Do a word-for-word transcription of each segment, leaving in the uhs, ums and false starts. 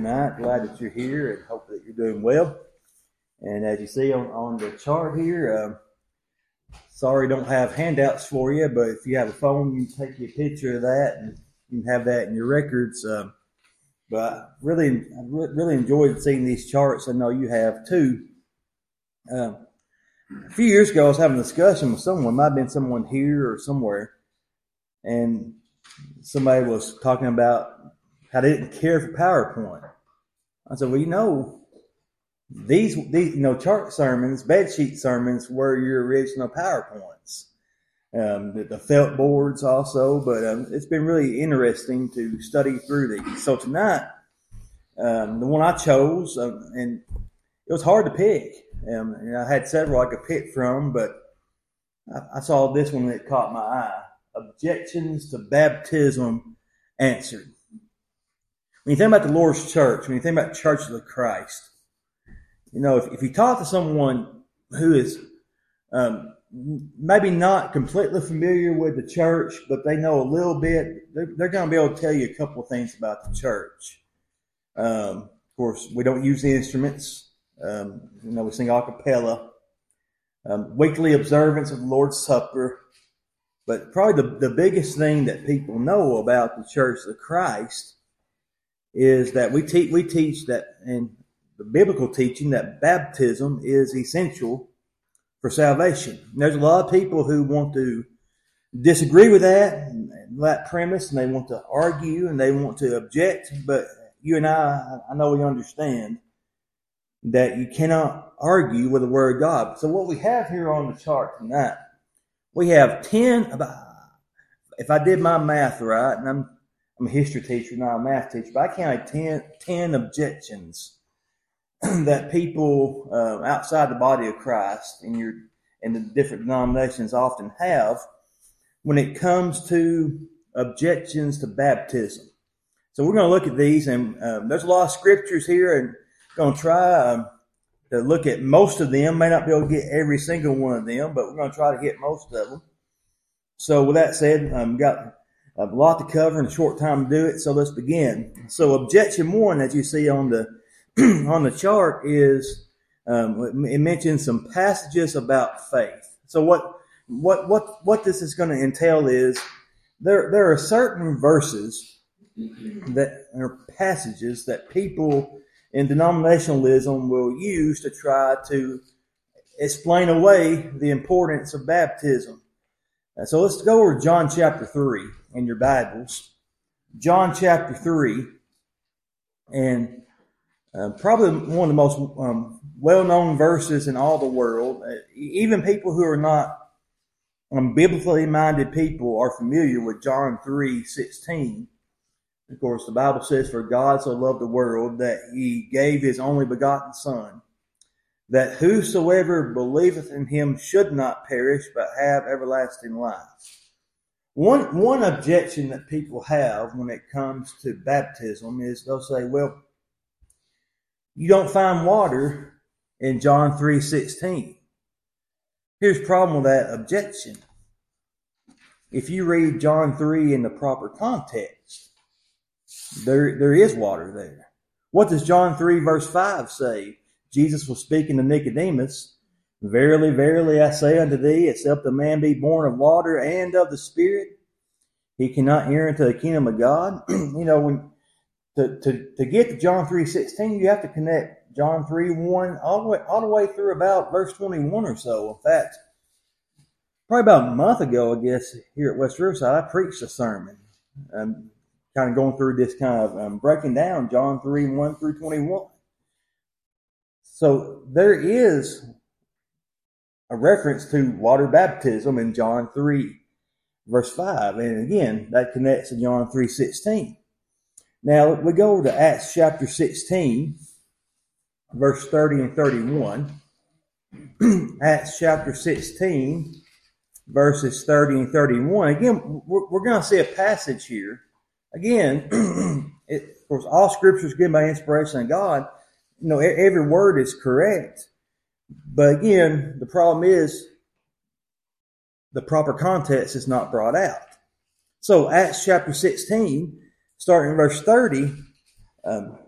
tonight. Glad that you're here and hope that you're doing well. And as you see on, on the chart here, um, sorry don't have handouts for you, but if you have a phone, you can take a picture of that and you can have that in your records. Um, but I really, I really enjoyed seeing these charts. I know you have too. Um, a few years ago, I was having a discussion with someone. It might have been someone here or somewhere. And somebody was talking about how they didn't care for PowerPoint. I said, well, you know, these, these you know, chart sermons, bedsheet sermons were your original PowerPoints. Um, the, the felt boards also, but um, it's been really interesting to study through these. So tonight, um, the one I chose, um, and it was hard to pick. Um, and I had several I could pick from, but I, I saw this one that caught my eye. Objections to baptism answered. When you think about the Lord's church, when you think about Church of the Christ, you know, if, if you talk to someone who is um, maybe not completely familiar with the church, but they know a little bit, they're, they're going to be able to tell you a couple of things about the church. Um, of course, we don't use the instruments. Um, you know, we sing a cappella. Um, weekly observance of the Lord's Supper. But probably the, the biggest thing that people know about the Church of Christ is that we teach we teach that, and the biblical teaching, that baptism is essential for salvation. And there's a lot of people who want to disagree with that, and that premise, and they want to argue and they want to object. But you and I, I know we understand that you cannot argue with the Word of God. So what we have here on the chart tonight, we have ten, about, if I did my math right, and I'm, I'm a history teacher, not a math teacher, but I counted ten, ten objections that people uh, outside the body of Christ in your and the different denominations often have when it comes to objections to baptism. So we're going to look at these, and um, there's a lot of scriptures here, and going to try um, to look at most of them. May not be able to get every single one of them, but we're going to try to hit most of them. So with that said, um, we've got a lot to cover and a short time to do it, so let's begin. So objection one, as you see on the on the chart, is um, it mentions some passages about faith. So what what what what this is going to entail is there there are certain verses that are passages that people in denominationalism will use to try to explain away the importance of baptism. So let's go over to John chapter three in your Bibles. John chapter three, and uh, probably one of the most um, well-known verses in all the world. Uh, even people who are not um, biblically minded people are familiar with John three sixteen. Of course, the Bible says, "For God so loved the world that he gave his only begotten Son, that whosoever believeth in him should not perish, but have everlasting life." One, one objection that people have when it comes to baptism is they'll say, well, you don't find water in John three sixteen. Here's the problem with that objection. If you read John three in the proper context, there, there is water there. What does John three verse five say? Jesus was speaking to Nicodemus. "Verily, verily, I say unto thee, except a man be born of water and of the Spirit, he cannot enter into the kingdom of God." You know, when to, to, to get to John three sixteen, you have to connect John three one all the way, all the way through about verse twenty-one or so. In fact, probably about a month ago, I guess, here at West Riverside, I preached a sermon. Um, kind of going through this kind of um, breaking down John three one through twenty-one. So there is a reference to water baptism in John three, verse five. And again, that connects to John three sixteen. Now, we go to Acts chapter sixteen, verse thirty and thirty-one. Acts chapter sixteen, verses thirty and thirty-one. Again, we're, we're going to see a passage here. Again, it, of course, all scripture is given by inspiration of God. You know, every word is correct. But again, the problem is the proper context is not brought out. So Acts chapter sixteen, starting in verse thirty, um,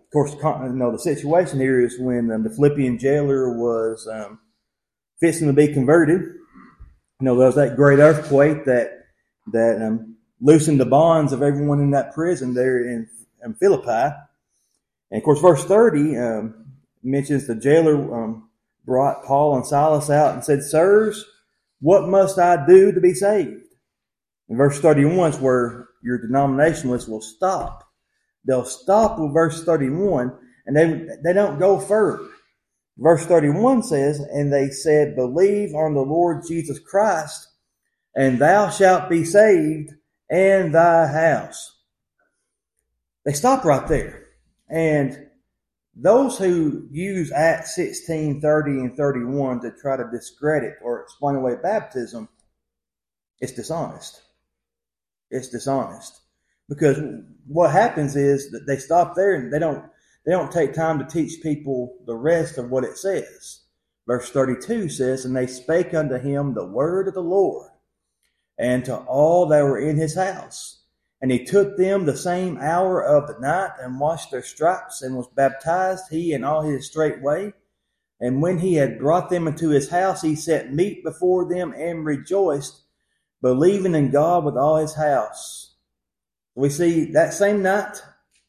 of course, you know, the situation here is when um, the Philippian jailer was um, fixing to be converted. You know, there was that great earthquake that that um, loosened the bonds of everyone in that prison there in, in Philippi. And of course, verse thirty um, mentions the jailer um, brought Paul and Silas out and said, "Sirs, what must I do to be saved?" And verse thirty-one is where your denominationalists will stop. They'll stop with verse thirty-one, and they they don't go further. Verse thirty-one says, "And they said, Believe on the Lord Jesus Christ, and thou shalt be saved, and thy house." They stop right there. And those who use Acts sixteen, thirty, and thirty-one to try to discredit or explain away baptism, it's dishonest. It's dishonest. Because what happens is that they stop there and they don't they don't take time to teach people the rest of what it says. Verse thirty-two says, "And they spake unto him the word of the Lord, and to all that were in his house. And he took them the same hour of the night, and washed their stripes, and was baptized, he and all his straightway. And when he had brought them into his house, he set meat before them, and rejoiced, believing in God with all his house." We see that same night,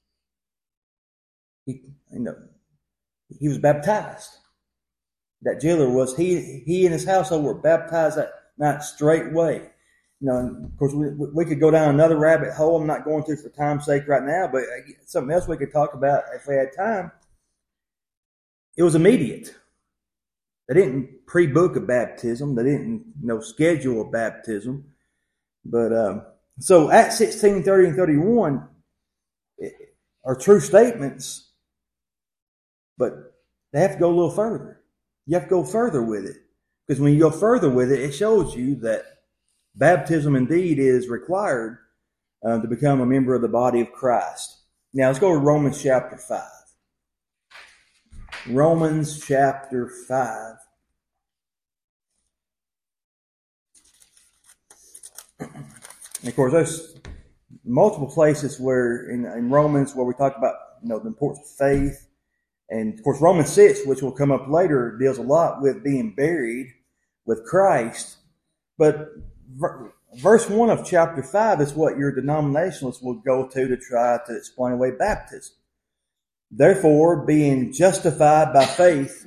he, you know, he was baptized. That jailer was, he he and his household were baptized that night straightway. You know, and of course, we, we could go down another rabbit hole. I'm not going to for time's sake right now, but something else we could talk about if we had time. It was immediate. They didn't pre-book a baptism. They didn't, you know, schedule a baptism. But um, so Acts sixteen, thirty, and thirty-one are true statements, but they have to go a little further. You have to go further with it, because when you go further with it, it shows you that baptism indeed is required uh, to become a member of the body of Christ. Now let's go to Romans chapter five. Romans chapter five. And of course, there's multiple places where in, in Romans where we talk about, you know, the importance of faith. And of course, Romans six, which will come up later, deals a lot with being buried with Christ. But verse one of chapter five is what your denominationalists will go to to try to explain away baptism. "Therefore, being justified by faith,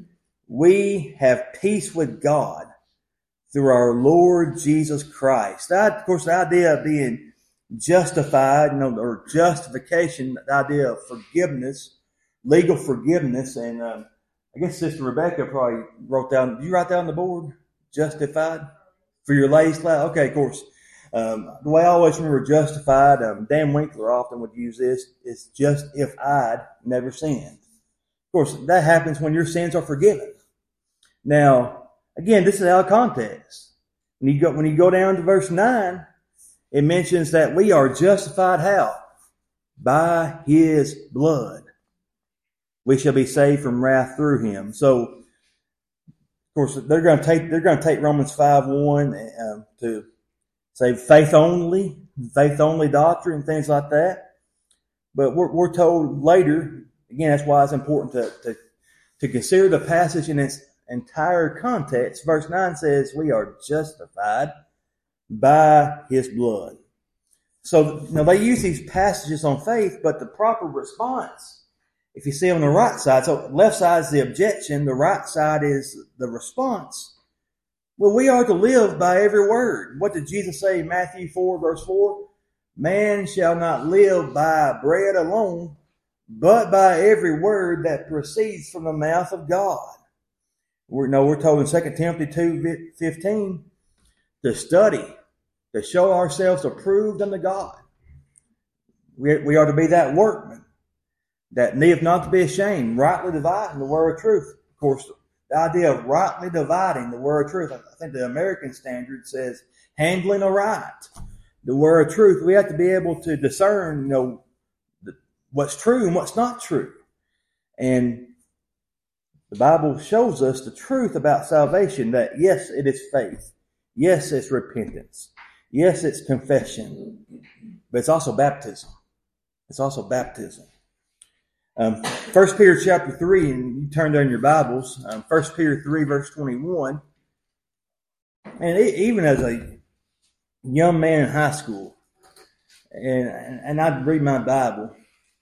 we have peace with God through our Lord Jesus Christ." That, of course, the idea of being justified, you know, or justification, the idea of forgiveness, legal forgiveness. And um, I guess Sister Rebecca probably wrote down, did you write that on the board? Justified? For your ladies class? Okay, of course. Um, the way I always remember justified, um, Dan Winkler often would use this, is just if I'd never sinned. Of course, that happens when your sins are forgiven. Now, again, this is out of context. When you go, when you go down to verse nine, it mentions that we are justified how? By his blood. We shall be saved from wrath through him. So, of course, they're going to take they're going to take Romans five one um, to say faith only, faith only doctrine, and things like that. But we're, we're told later, again, that's why it's important to, to to consider the passage in its entire context. Verse nine says, "We are justified by his blood." So, you know, they use these passages on faith, but the proper response, if you see on the right side, so left side is the objection, the right side is the response. Well, we are to live by every word. What did Jesus say in Matthew four, verse four? "Man shall not live by bread alone, but by every word that proceeds from the mouth of God." We're, no, we're told in Second Timothy two fifteen to study, to show ourselves approved unto God. We, we are to be that workman that needeth not to be ashamed, rightly dividing the word of truth. Of course, the idea of rightly dividing the word of truth, I think the American Standard says handling aright the word of truth. We have to be able to discern, you know, what's true and what's not true. And the Bible shows us the truth about salvation, that yes, it is faith. Yes, it's repentance. Yes, it's confession. But it's also baptism. It's also baptism. Um, First Peter chapter three, and you turn down your Bibles, um, First Peter three, verse twenty-one. And it, even as a young man in high school, and and I'd read my Bible,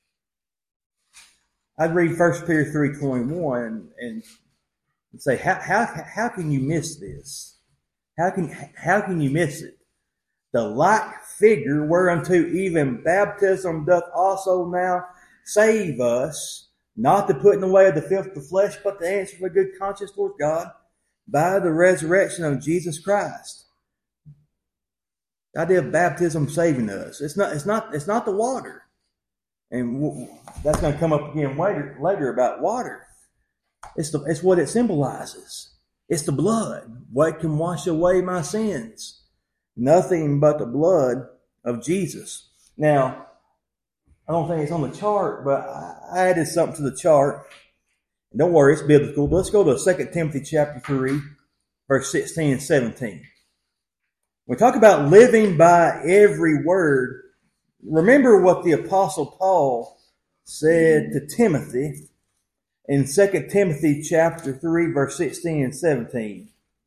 I'd read First Peter three twenty-one and, and say, how how how can you miss this? How can how can you miss it? The like figure whereunto even baptism doth also now save us, not to put in the way of the filth of the flesh, but to answer with good conscience towards God by the resurrection of Jesus Christ. The idea of baptism saving us. It's not. It's not. It's not the water, and that's going to come up again later. Later about water. It's the. It's what it symbolizes. It's the blood. What can wash away my sins? Nothing but the blood of Jesus. Now, I don't think it's on the chart, but I added something to the chart. Don't worry, it's biblical. But let's go to Second Timothy chapter three, verse sixteen and seventeen. When we talk about living by every word, remember what the Apostle Paul said to Timothy in Second Timothy chapter three, verse sixteen and seventeen.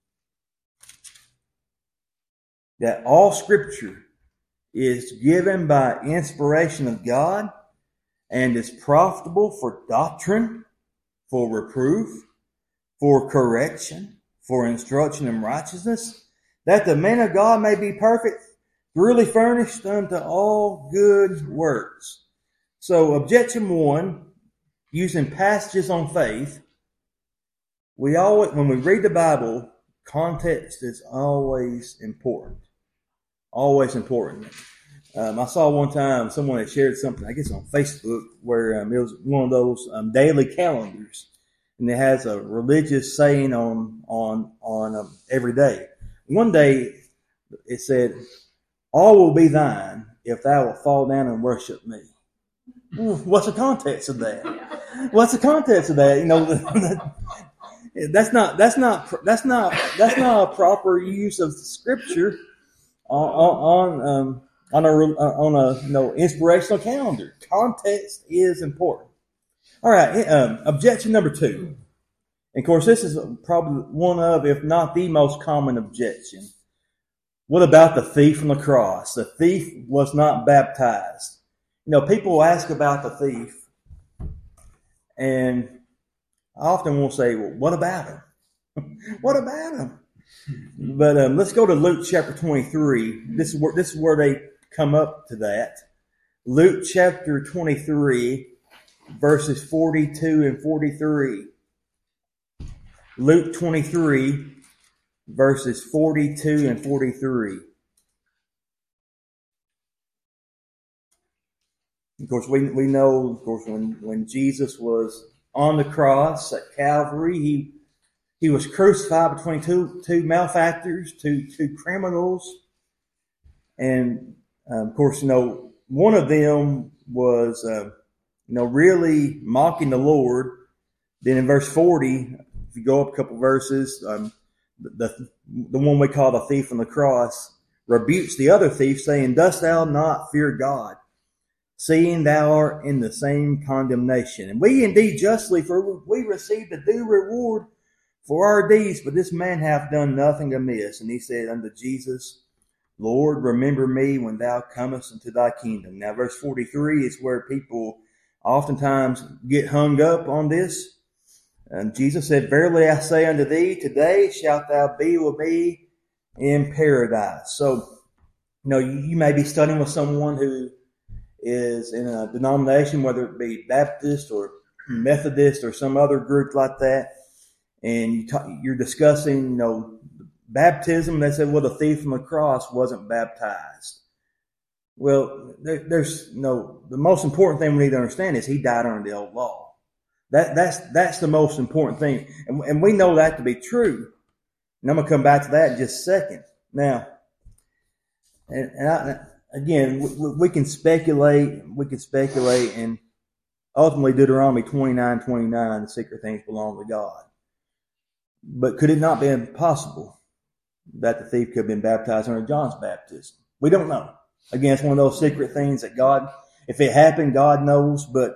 That all Scripture is given by inspiration of God and is profitable for doctrine, for reproof, for correction, for instruction in righteousness, that the man of God may be perfect, thoroughly furnished unto all good works. So objection one, using passages on faith, we always, when we read the Bible, context is always important. Always important. Um, I saw one time someone had shared something, I guess on Facebook, where um, it was one of those um, daily calendars, and it has a religious saying on on on um, every day. One day it said, "All will be thine if thou wilt fall down and worship me." What's the context of that? What's the context of that? You know, that's not that's not that's not that's not a proper use of Scripture on on um, on a on a you know inspirational calendar. Context is important. All right. Um, objection number two. And of course, this is probably one of, if not the most common objection. What about the thief on the cross? The thief was not baptized. You know, people ask about the thief, and I often will say, well, what about him? What about him? But um, let's go to Luke chapter twenty-three. This is where, this is where they come up to that. Luke chapter twenty-three, verses forty-two and forty-three. Luke twenty-three, verses forty-two and forty-three. Of course, we we know, of course, when, when Jesus was on the cross at Calvary, he he was crucified between two two malefactors, two two criminals, and um, of course, you know, one of them was uh, you know really mocking the Lord. Then in verse forty, if you go up a couple verses, um, the the one we call the thief on the cross rebukes the other thief, saying, "Dost thou not fear God, seeing thou art in the same condemnation? And we indeed justly, for we received a due reward for our deeds, but this man hath done nothing amiss." And he said unto Jesus, "Lord, remember me when thou comest into thy kingdom." Now, verse forty-three is where people oftentimes get hung up on this. And Jesus said, "Verily I say unto thee, today shalt thou be with me in paradise." So, you know, you, you may be studying with someone who is in a denomination, whether it be Baptist or Methodist or some other group like that, and you talk, you're discussing, you know, baptism. They said, well, the thief on the cross wasn't baptized. Well, there, there's you know, the most important thing we need to understand is he died under the old law. That that's that's the most important thing, and, and we know that to be true. And I'm gonna come back to that in just a second. Now, and, and I, again, we, we can speculate, we can speculate, and ultimately Deuteronomy twenty-nine twenty-nine, the secret things belong to God. But could it not be impossible that the thief could have been baptized under John's baptism? We don't know. Again, it's one of those secret things that God, if it happened, God knows, but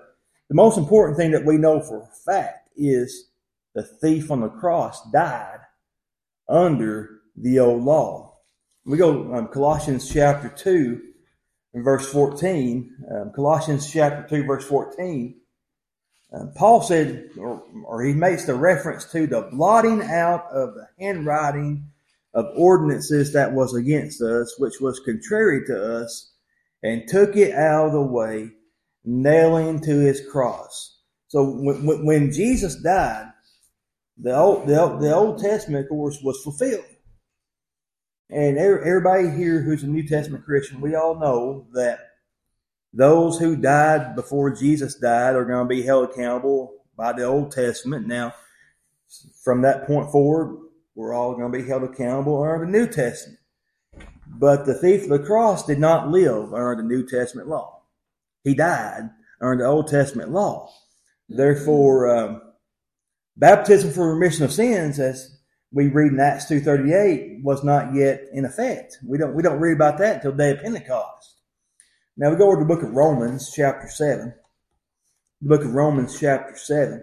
The most important thing that we know for a fact is the thief on the cross died under the old law. We go um, Colossians chapter two and verse fourteen. Um, Colossians chapter two verse fourteen. Uh, Paul said, or, or he makes the reference to the blotting out of the handwriting of ordinances that was against us, which was contrary to us, and took it out of the way, nailing to his cross. So when, when Jesus died, the old, the, the Old Testament, of course, was fulfilled. And everybody here who's a New Testament Christian, we all know that those who died before Jesus died are going to be held accountable by the Old Testament. Now, from that point forward, we're all going to be held accountable under the New Testament. But the thief of the cross did not live under the New Testament law. He died under the Old Testament law. Therefore, um, baptism for remission of sins, as we read in Acts two thirty-eight, was not yet in effect. We don't we don't read about that until the day of Pentecost. Now we go over to the book of Romans, chapter seven. The book of Romans, chapter seven.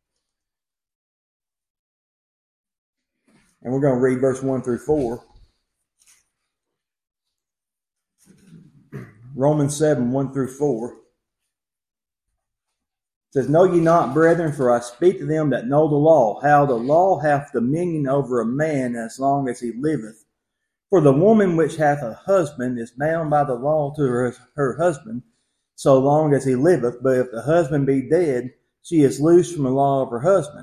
And we're going to read verse one through four. Romans seven, one through four. It says, Know ye not, brethren, for I speak to them that know the law, how the law hath dominion over a man as long as he liveth. For the woman which hath a husband is bound by the law to her, her husband, so long as he liveth. But if the husband be dead, she is loosed from the law of her husband.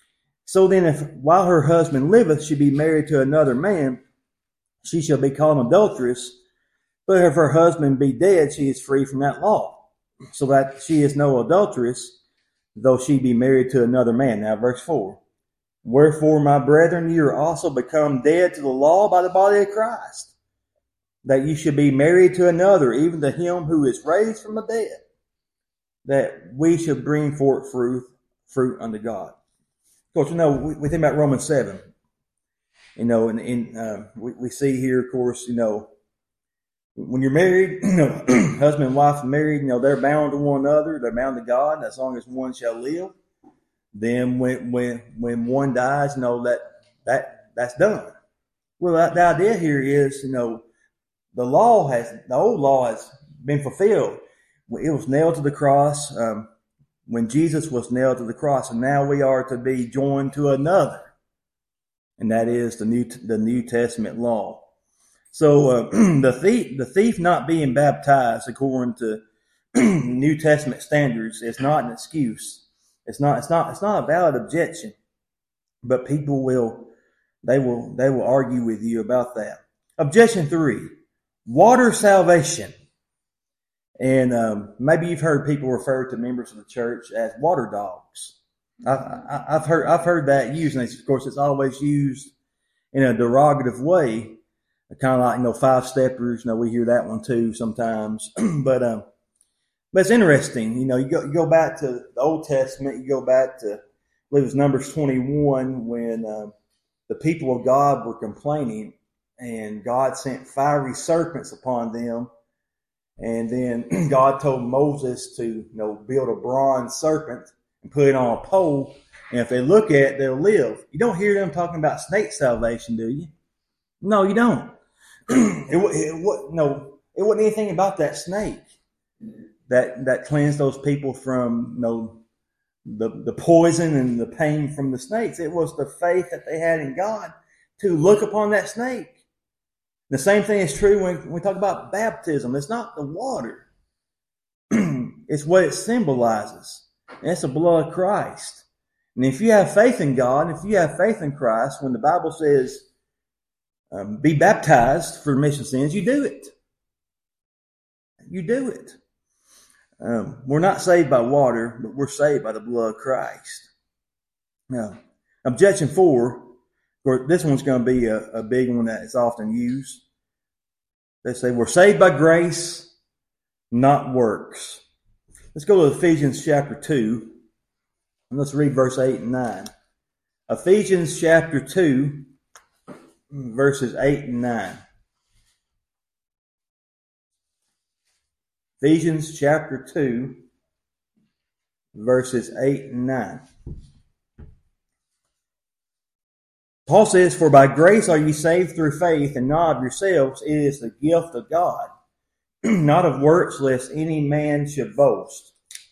So then, if while her husband liveth, she be married to another man, she shall be called an adulteress. But if her husband be dead, she is free from that law, so that she is no adulteress, though she be married to another man. Now, verse four. Wherefore, my brethren, ye are also become dead to the law by the body of Christ, that ye should be married to another, even to him who is raised from the dead, that we should bring forth fruit, fruit unto God. Of course, you know, we, we think about Romans seven. You know, and, and uh, we, we see here, of course, you know, when you're married, you know, husband and wife are married, you know, they're bound to one another, they're bound to God, as long as one shall live. Then when when when one dies, you know, that that that's done. Well, the, the idea here is, you know, the law has the old law has been fulfilled. It was nailed to the cross um, when Jesus was nailed to the cross, and now we are to be joined to another, and that is the new the New Testament law. So uh, the thief the thief not being baptized according to New Testament standards is not an excuse. It's not, it's not, it's not a valid objection, but people will, they will, they will argue with you about that. Objection three, water salvation. And, um, maybe you've heard people refer to members of the church as water dogs. I, I, I've heard, I've heard that used, and of course it's always used in a derogative way, kind of like, you know, five steppers. You know, we hear that one too sometimes, but, um, But it's interesting, you know, you go you go back to the Old Testament, you go back to, I believe it was Numbers twenty-one, when uh, the people of God were complaining, and God sent fiery serpents upon them, and then God told Moses to, you know, build a bronze serpent and put it on a pole, and if they look at it, they'll live. You don't hear them talking about snake salvation, do you? No, you don't. it, it, it, no, it wasn't anything about that snake that that cleansed those people from, you know, the, the poison and the pain from the snakes. It was the faith that they had in God to look upon that snake. The same thing is true when we talk about baptism. It's not the water. It's what it symbolizes. And it's the blood of Christ. And if you have faith in God, if you have faith in Christ, when the Bible says, um, be baptized for remission of sins, you do it. You do it. Um, we're not saved by water, but we're saved by the blood of Christ. Now, objection four, this one's going to be a, a big one that is often used. They say we're saved by grace, not works. Let's go to Ephesians chapter two, and let's read verse eight and nine. Ephesians chapter two, verses eight and nine. Ephesians chapter two, verses eight and nine. Paul says, "For by grace are ye saved through faith, and not of yourselves. It is the gift of God, not of works, lest any man should boast."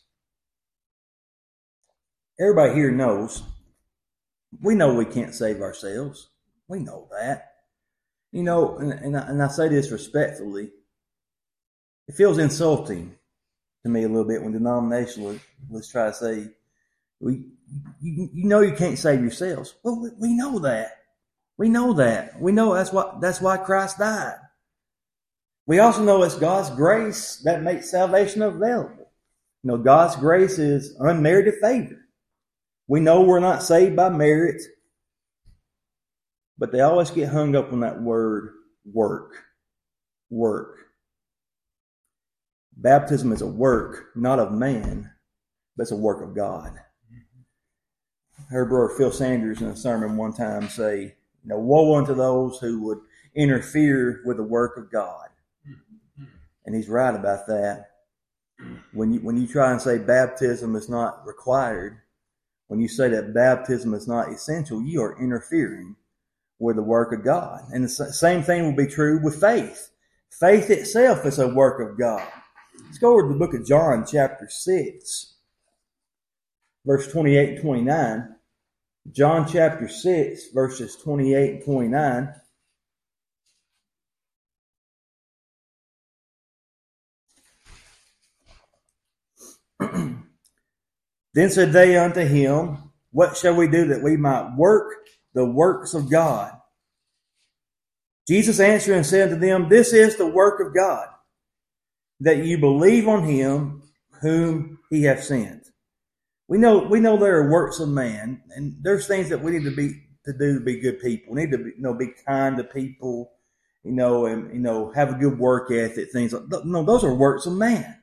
Everybody here knows. We know we can't save ourselves. We know that. You know, and, and, I, and I say this respectfully. It feels insulting to me a little bit when denominationalists try to say, we, you, you know you can't save yourselves. Well, we, we know that. We know that. We know that's what, that's why Christ died. We also know it's God's grace that makes salvation available. You know, God's grace is unmerited favor. We know we're not saved by merit, but they always get hung up on that word, work. Work. Baptism is a work, not of man, but it's a work of God. I heard Brother Phil Sanders in a sermon one time say, you know, woe unto those who would interfere with the work of God. And he's right about that. When you, when you try and say baptism is not required, when you say that baptism is not essential, you are interfering with the work of God. And the same thing will be true with faith. Faith itself is a work of God. Let's go over to the book of John, chapter six, verse twenty-eight and twenty-nine. John chapter six, verses twenty-eight and twenty-nine. Then said they unto him, what shall we do that we might work the works of God? Jesus answered and said to them, this is the work of God, that you believe on him whom he hath sent. We know, we know there are works of man, and there's things that we need to be, to do to be good people. We need to be, you know, be kind to people, you know, and, you know, have a good work ethic, things like that. No, those are works of man.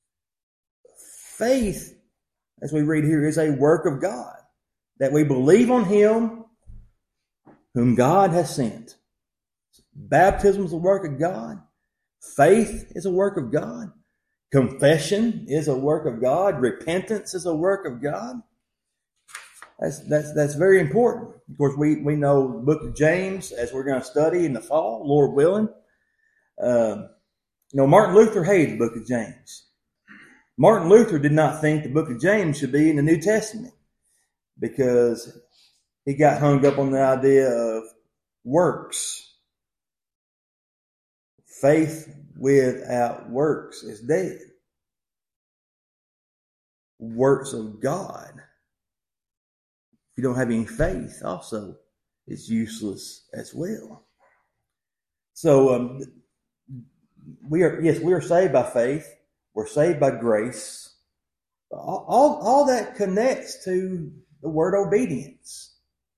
Faith, as we read here, is a work of God, that we believe on him whom God has sent. Baptism is a work of God. Faith is a work of God. Confession is a work of God. Repentance is a work of God. That's that's that's very important. Of course, we, we know the book of James, as we're going to study in the fall, Lord willing. Uh, you know, Martin Luther hated the book of James. Martin Luther did not think the book of James should be in the New Testament because he got hung up on the idea of works. Faith without works is dead. Works of God, if you don't have any faith, also is useless as well. So um, we are yes, we are saved by faith. We're saved by grace. All, all, all that connects to the word obedience.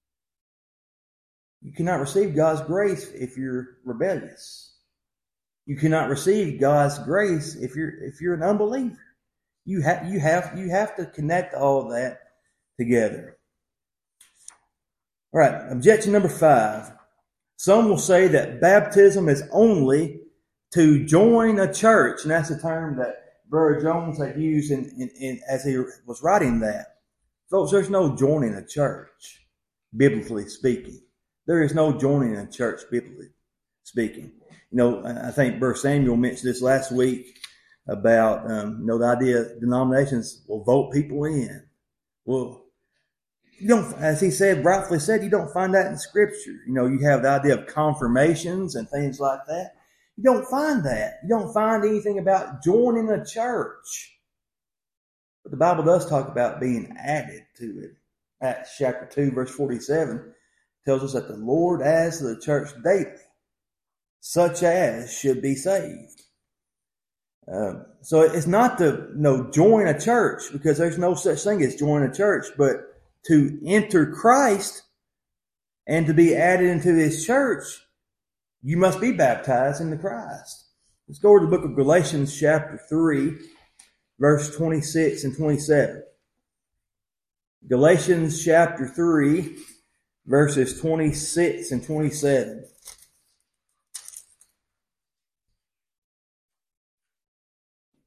You cannot receive God's grace if you're rebellious. You cannot receive God's grace if you're if you're an unbeliever. You have you have you have to connect all of that together. All right, objection number five. Some will say that baptism is only to join a church, and that's a term that Brother Jones had used in, in, in as he was writing that. Folks, there's no joining a church, biblically speaking. There is no joining a church, biblically speaking. You know, I think Brother Samuel mentioned this last week about, um, you know, the idea of denominations will vote people in. Well, you don't, as he said, rightfully said, you don't find that in Scripture. You know, you have the idea of confirmations and things like that. You don't find that. You don't find anything about joining a church. But the Bible does talk about being added to it. Acts chapter two, verse forty-seven tells us that the Lord adds to the church daily, such as should be saved. Um, so it's not to you know, join a church, because there's no such thing as join a church, but to enter Christ and to be added into His church, you must be baptized into Christ. Let's go to the book of Galatians chapter three, verse twenty-six and twenty-seven. Galatians chapter three, verses twenty-six and twenty-seven.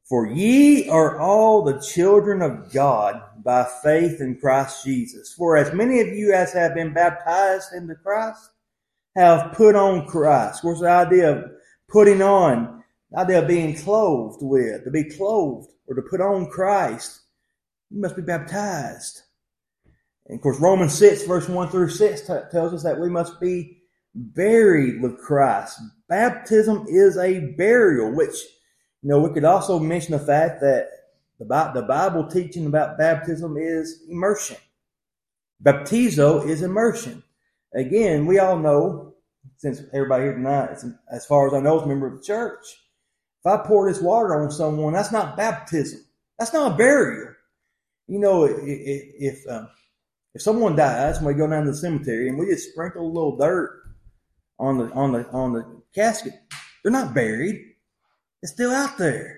For ye are all the children of God by faith in Christ Jesus. For as many of you as have been baptized into Christ have put on Christ. Of course, the idea of putting on, the idea of being clothed with, to be clothed or to put on Christ, you must be baptized. And of course, Romans six, verse one through six t- tells us that we must be buried with Christ. Baptism is a burial, which, you know, we could also mention the fact that the Bible teaching about baptism is immersion. Baptizo is immersion. Again, we all know, since everybody here tonight, as far as I know, is a member of the church. If I pour this water on someone, that's not baptism. That's not a burial. You know, if if, um, if someone dies and we go down to the cemetery and we just sprinkle a little dirt on the on the on the casket, they're not buried. It's still out there.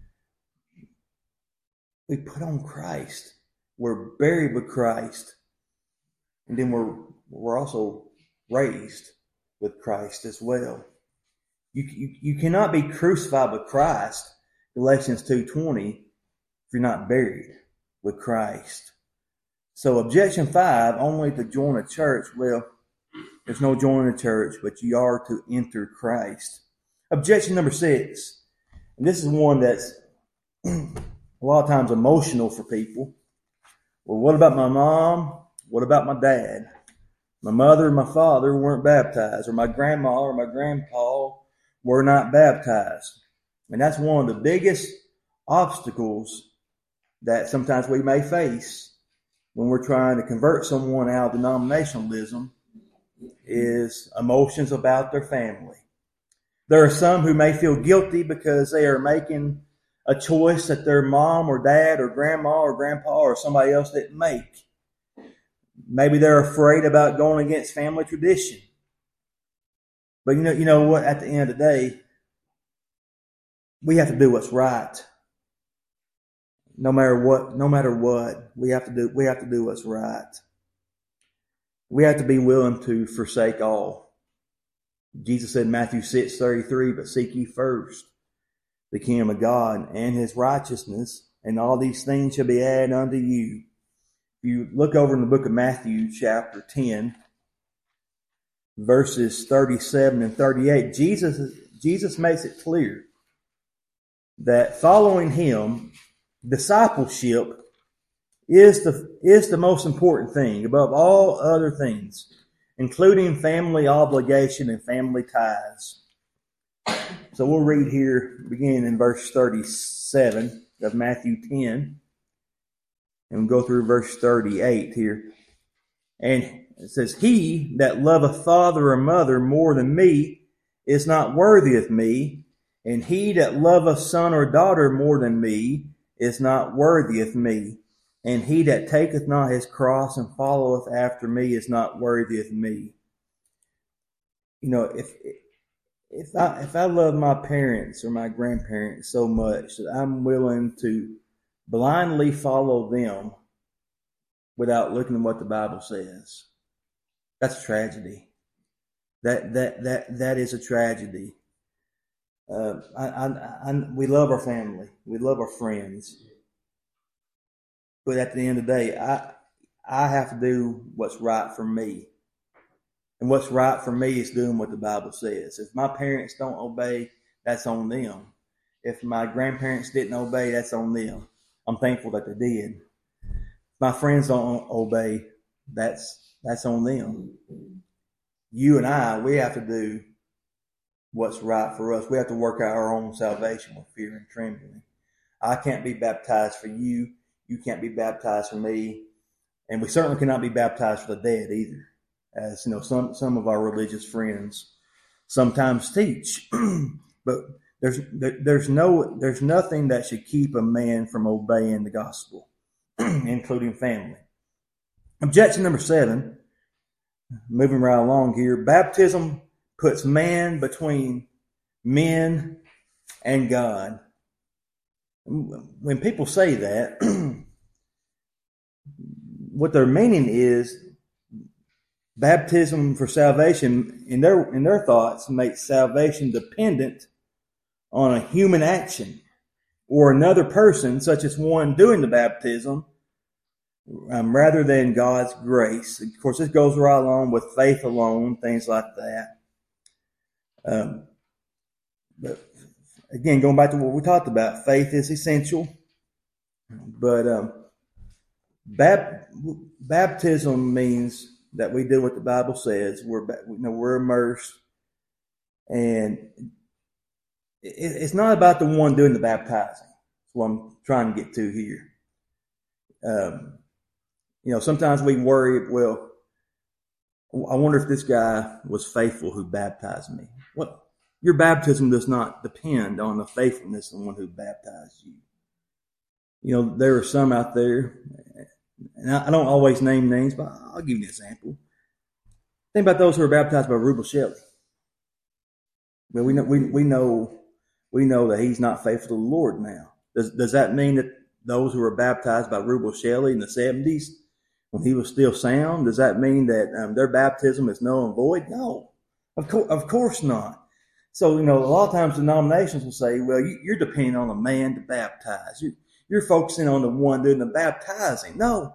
We put on Christ. We're buried with Christ. And then we're we're also raised with Christ as well. You, you, you cannot be crucified with Christ, Galatians two twenty, if you're not buried with Christ. So objection five, only to join a church. Well, there's no joining a church, but you are to enter Christ. Objection number six, and this is one that's a lot of times emotional for people. Well, what about my mom? What about my dad? My mother and my father weren't baptized, or my grandma or my grandpa were not baptized. And that's one of the biggest obstacles that sometimes we may face when we're trying to convert someone out of denominationalism, is emotions about their family. There are some who may feel guilty because they are making a choice that their mom or dad or grandma or grandpa or somebody else didn't make. Maybe they're afraid about going against family tradition. But you know, you know what? At the end of the day, we have to do what's right. No matter what, no matter what, we have to do. We have to do what's right. We have to be willing to forsake all. Jesus said in Matthew six thirty-three, "But seek ye first the kingdom of God and His righteousness, and all these things shall be added unto you." If you look over in the book of Matthew, chapter ten, verses thirty-seven and thirty-eight, Jesus, Jesus makes it clear that following Him, discipleship, is the, is the most important thing above all other things, including family obligation and family ties. So we'll read here, beginning in verse thirty-seven of Matthew ten. And we'll go through verse thirty-eight here. And it says, "He that loveth father or mother more than me is not worthy of me. And he that loveth son or daughter more than me is not worthy of me. And he that taketh not his cross and followeth after me is not worthy of me." You know, if if I if I love my parents or my grandparents so much that I'm willing to blindly follow them without looking at what the Bible says, that's tragedy. That that that that is a tragedy. Uh, I, I, I, we love our family. We love our friends. But at the end of the day, I I have to do what's right for me. And what's right for me is doing what the Bible says. If my parents don't obey, that's on them. If my grandparents didn't obey, that's on them. I'm thankful that they did. If my friends don't obey, that's that's on them. You and I, we have to do what's right for us. We have to work out our own salvation with fear and trembling. I can't be baptized for you. You can't be baptized for me. And we certainly cannot be baptized for the dead either. As you know, some, some of our religious friends sometimes teach. But there's there, there's no there's nothing that should keep a man from obeying the gospel, including family. Objection number seven, moving right along here, baptism puts man between men and God. When people say that, what they're meaning is baptism for salvation, in their in their thoughts, makes salvation dependent on a human action. or another person, such as one doing the baptism, um, rather than God's grace. Of course, this goes right along with faith alone, things like that. Um, but again, going back to what we talked about, faith is essential. But um, bap- baptism means that we do what the Bible says. We're, you know, we're immersed, and it, it's not about the one doing the baptizing. That's what I'm trying to get to here. Um, you know, sometimes we worry, well, I wonder if this guy was faithful who baptized me. Well, your baptism does not depend on the faithfulness of the one who baptized you. You know, there are some out there, and I don't always name names, but I'll give you an example. Think about those who are baptized by Rubel Shelley. Well, we know we we know we know that he's not faithful to the Lord now. Does does that mean that those who were baptized by Rubel Shelley in the seventies, when he was still sound, does that mean that um, their baptism is null and void? No, of course, of course not. So, you know, a lot of times denominations will say, well, you, you're depending on a man to baptize. You, you're focusing on the one doing the baptizing. No.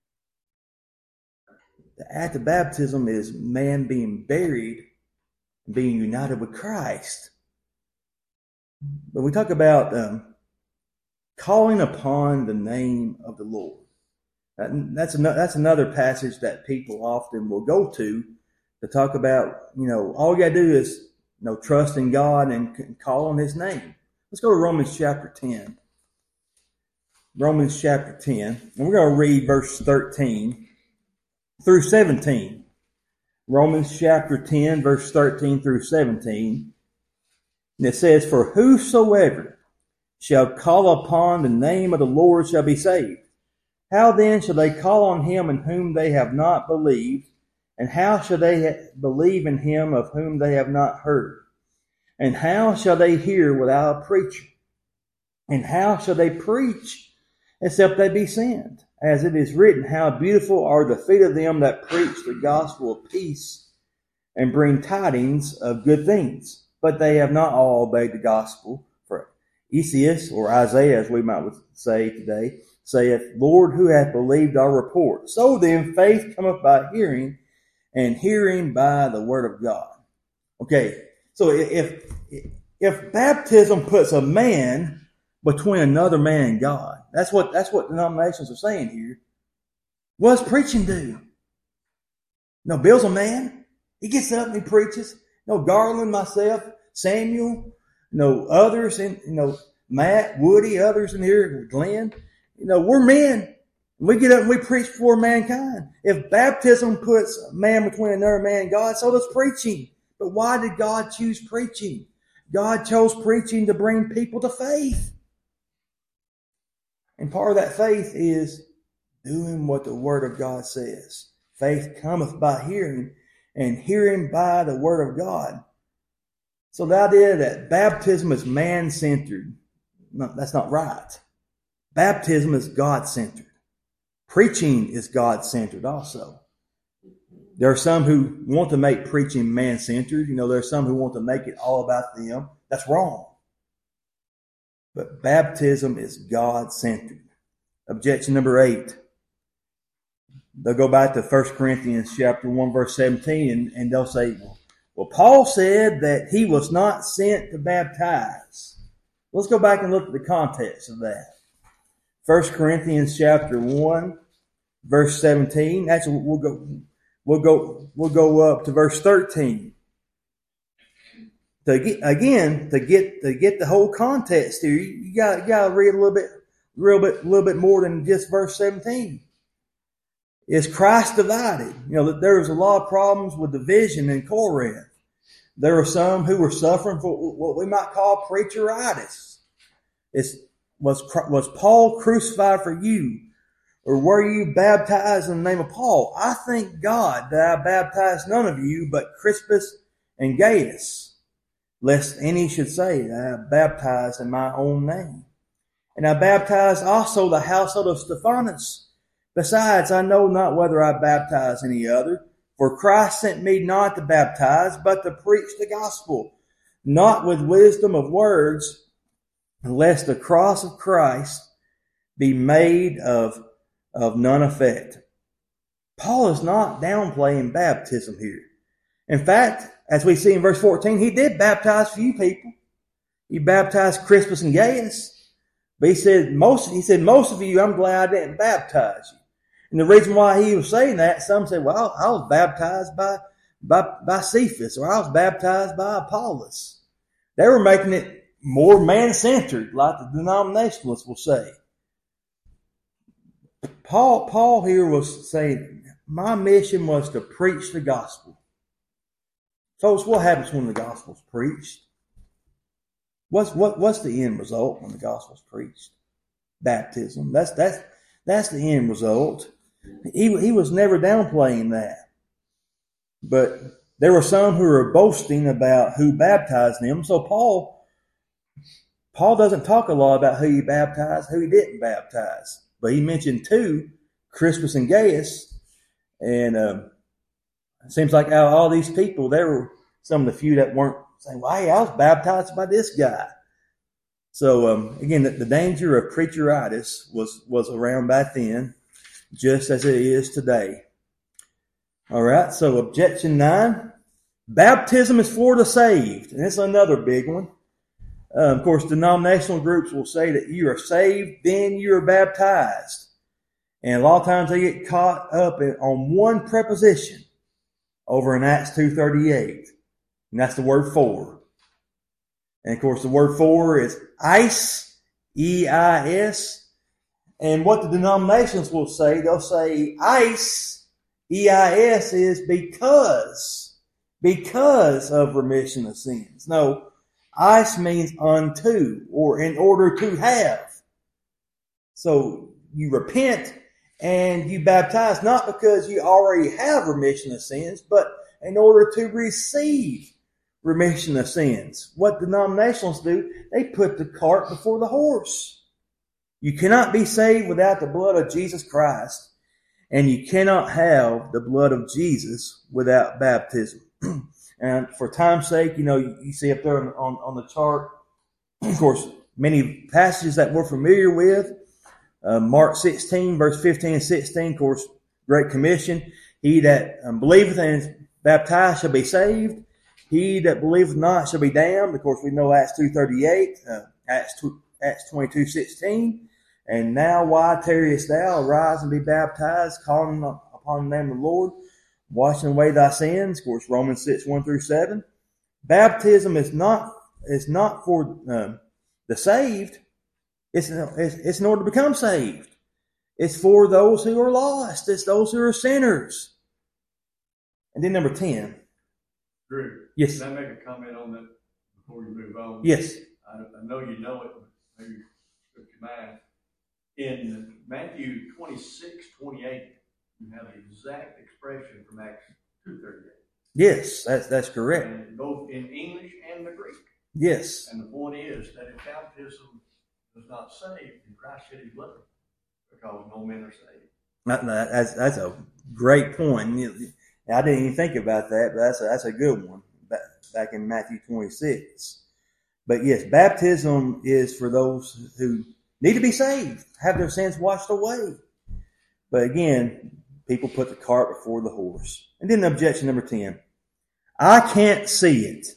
The act of baptism is man being buried, being united with Christ. But we talk about um, calling upon the name of the Lord. That, that's, another, that's another passage that people often will go to to talk about, you know, all you got to do is, you know, trust in God and call on his name. Let's go to Romans chapter ten. Romans chapter ten. And we're going to read verse thirteen through seventeen. Romans chapter ten, verse thirteen through seventeen. And it says, for whosoever shall call upon the name of the Lord shall be saved. How then shall they call on him in whom they have not believed? And how shall they believe in him of whom they have not heard? And how shall they hear without a preacher? And how shall they preach except they be sent? As it is written, how beautiful are the feet of them that preach the gospel of peace and bring tidings of good things. But they have not all obeyed the gospel. For Esaias, or Isaiah as we might say today, saith, Lord, who hath believed our report? So then faith cometh by hearing, and hearing by the word of God. Okay, so if if baptism puts a man between another man and God, that's what that's what denominations are saying here. What does preaching do? No, Bill's a man. He gets up and he preaches. No, Garland, myself, Samuel, no others, and you know Matt, Woody, others in here, Glenn. You know, we're men. We get up and we preach for mankind. If baptism puts a man between another man and God, so does preaching. But why did God choose preaching? God chose preaching to bring people to faith. And part of that faith is doing what the Word of God says. Faith cometh by hearing, and hearing by the Word of God. So the idea that baptism is man-centered, no, that's not right. Baptism is God-centered. Preaching is God-centered also. There are some who want to make preaching man-centered. You know, there are some who want to make it all about them. That's wrong. But baptism is God-centered. Objection number eight. They'll go back to First Corinthians chapter one, verse seventeen, and, and they'll say, well, well, Paul said that he was not sent to baptize. Let's go back and look at the context of that. First Corinthians chapter one, verse seventeen. Actually, we'll go, we'll go, we'll go up to verse thirteen. To get, again, to get to get the whole context here, you got you got to read a little bit, real bit, a little bit more than just verse seventeen. Is Christ divided? You know, there was a lot of problems with division in Corinth. There were some who were suffering from what we might call preacheritis. It's Was, was Paul crucified for you? Or were you baptized in the name of Paul? I thank God that I baptized none of you but Crispus and Gaius, lest any should say that I baptized in my own name. And I baptized also the household of Stephanus. Besides, I know not whether I baptize any other, for Christ sent me not to baptize, but to preach the gospel, not with wisdom of words, lest the cross of Christ be made of, of none effect. Paul is not downplaying baptism here. In fact, as we see in verse fourteen, he did baptize few people. He baptized Crispus and Gaius. But he said, most, he said, most of you, I'm glad I didn't baptize you. And the reason why he was saying that, some said, well, I was baptized by, by, by Cephas, or I was baptized by Apollos. They were making it more man-centered, like the denominationalists will say. Paul, Paul here was saying, my mission was to preach the gospel. Folks, what happens when the gospel's preached? What's what what's the end result when the gospel's preached? Baptism. That's that's that's the end result. He he was never downplaying that. But there were some who were boasting about who baptized them. So Paul Paul doesn't talk a lot about who he baptized, who he didn't baptize. But he mentioned two, Crispus and Gaius. And um, it seems like out of all these people, there were some of the few that weren't saying, well, hey, I was baptized by this guy. So, um, again, the, the danger of preacheritis was, was around back then, just as it is today. All right, so objection nine, baptism is for the saved. And it's another big one. Uh, of course, denominational groups will say that you are saved, then you are baptized. And a lot of times they get caught up in, on one preposition over in Acts two thirty-eight. And that's the word for. And of course, the word for is eis, E I S. And what the denominations will say, they'll say eis, E I S is because, because of remission of sins. No, eis means unto, or in order to have. So you repent and you baptize not because you already have remission of sins, but in order to receive remission of sins. What denominationalists do, they put the cart before the horse. You cannot be saved without the blood of Jesus Christ, and you cannot have the blood of Jesus without baptism. And for time's sake, you know, you, you see up there on, on, on the chart, of course, many passages that we're familiar with. Uh, Mark sixteen, verse fifteen and sixteen, of course, Great Commission. He that um, believeth and is baptized shall be saved. He that believeth not shall be damned. Of course, we know Acts two thirty-eight, uh, Acts, Acts twenty-two sixteen. And now why tarriest thou? Arise and be baptized, calling upon the name of the Lord, washing away thy sins. Of course, Romans six, one through seven. Baptism is not, is not for um, the saved. It's, it's, it's in order to become saved. It's for those who are lost. It's those who are sinners. And then number ten. Drew, yes. Can I make a comment on that before you move on? Yes. I, I know you know it, but maybe put your mind. In Matthew twenty-six, twenty-eight, you have the exact expression from Acts two thirty-eight. Yes, that's that's correct. And both in English and the Greek. Yes. And the point is that if baptism does not save, then Christ shed his blood, because no men are saved. That, that's that's a great point. I didn't even think about that, but that's a, that's a good one. Back in Matthew twenty-six. But yes, baptism is for those who need to be saved, have their sins washed away. But again, people put the cart before the horse. And then objection number ten. I can't see it.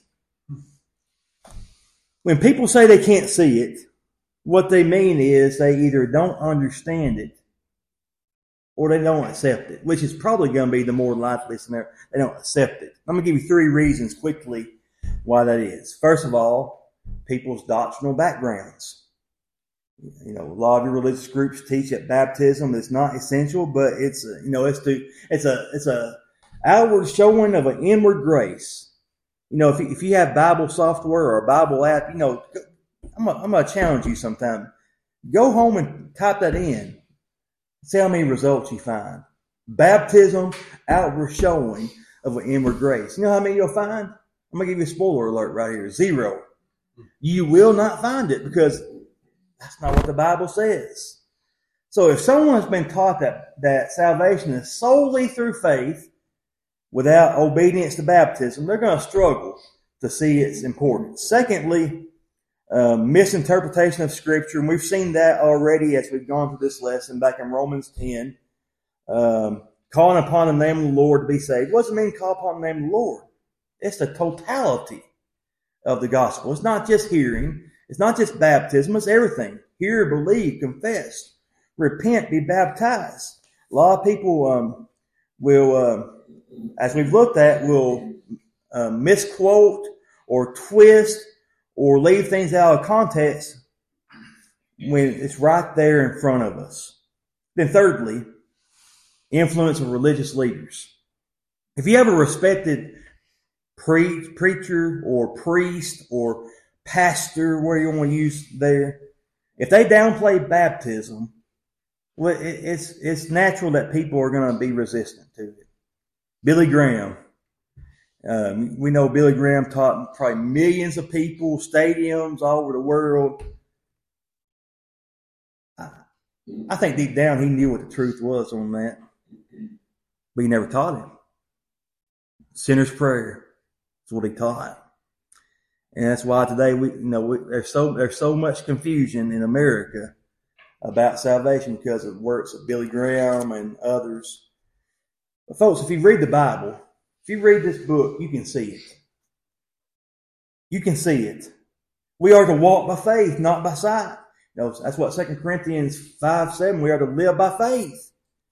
When people say they can't see it, what they mean is they either don't understand it or they don't accept it, which is probably going to be the more likely scenario. They don't accept it. I'm going to give you three reasons quickly why that is. First of all, people's doctrinal backgrounds. You know, a lot of your religious groups teach that baptism is not essential, but it's a, you know, it's to, it's a, it's a outward showing of an inward grace. You know, if you, if you have Bible software or a Bible app, you know, I'm gonna, I'm gonna challenge you sometime. Go home and type that in. See how many results you find. Baptism, outward showing of an inward grace. You know how many you'll find? I'm gonna give you a spoiler alert right here. Zero. You will not find it because that's not what the Bible says. So if someone has been taught that, that salvation is solely through faith without obedience to baptism, they're going to struggle to see its importance. Secondly, Um, misinterpretation of Scripture, and we've seen that already as we've gone through this lesson back in Romans ten. Um, calling upon the name of the Lord to be saved. What does it mean to call upon the name of the Lord? It's the totality of the gospel. It's not just hearing. It's not just baptism. It's everything. Hear, believe, confess, repent, be baptized. A lot of people um, will, uh, as we've looked at, will uh, misquote or twist or leave things out of context when it's right there in front of us. Then thirdly, influence of religious leaders. If you have a respected pre- preacher or priest or pastor, where you want to use there, if they downplay baptism, well, it, it's it's natural that people are going to be resistant to it. Billy Graham. Um, we know Billy Graham taught probably millions of people, stadiums all over the world. I, I think deep down he knew what the truth was on that, but he never taught it. Sinner's prayer is what he taught, and that's why today we, you know, we, there's so there's so much confusion in America about salvation because of works of Billy Graham and others. But folks, if you read the Bible, if you read this book, you can see it. You can see it. We are to walk by faith, not by sight. You know, that's what Second Corinthians five seven, we are to live by faith.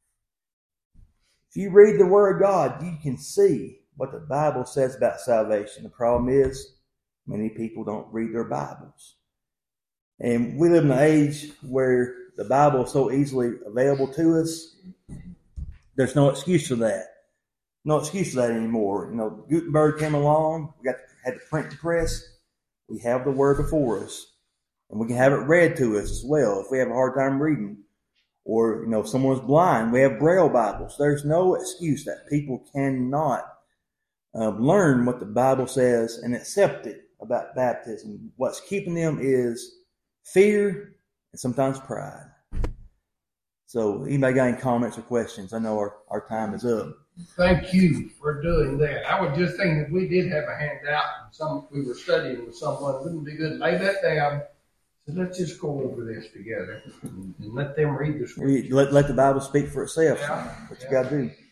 If you read the Word of God, you can see what the Bible says about salvation. The problem is, many people don't read their Bibles. And we live in an age where the Bible is so easily available to us. There's no excuse for that. No excuse for that anymore. You know, Gutenberg came along. We got had the printing press. We have the Word before us, and we can have it read to us as well if we have a hard time reading. Or, you know, if someone's blind, we have Braille Bibles. There's no excuse that people cannot uh, learn what the Bible says and accept it about baptism. What's keeping them is fear and sometimes pride. So, anybody got any comments or questions? I know our, our time is up. Thank you for doing that. I was just thinking if we did have a handout and some we were studying with someone, wouldn't it be good to lay that down? So let's just go over this together and let them read the scripture. Let, let the Bible speak for itself. Yeah, What yeah. you got to do.